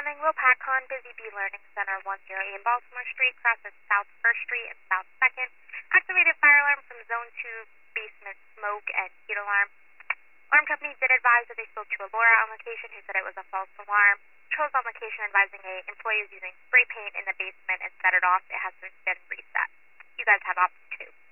morning, Will Packon, Busy Bee Learning Center, 108 Baltimore Street, crosses South 1st Street and South 2nd. Activated fire alarm from Zone 2, basement smoke and heat alarm. Alarm company did advise that they spoke to a Laura on location who said it was a false alarm. Patrols on location advising a employee is using spray paint in the basement and set it off. It has since been reset. You guys have option 2.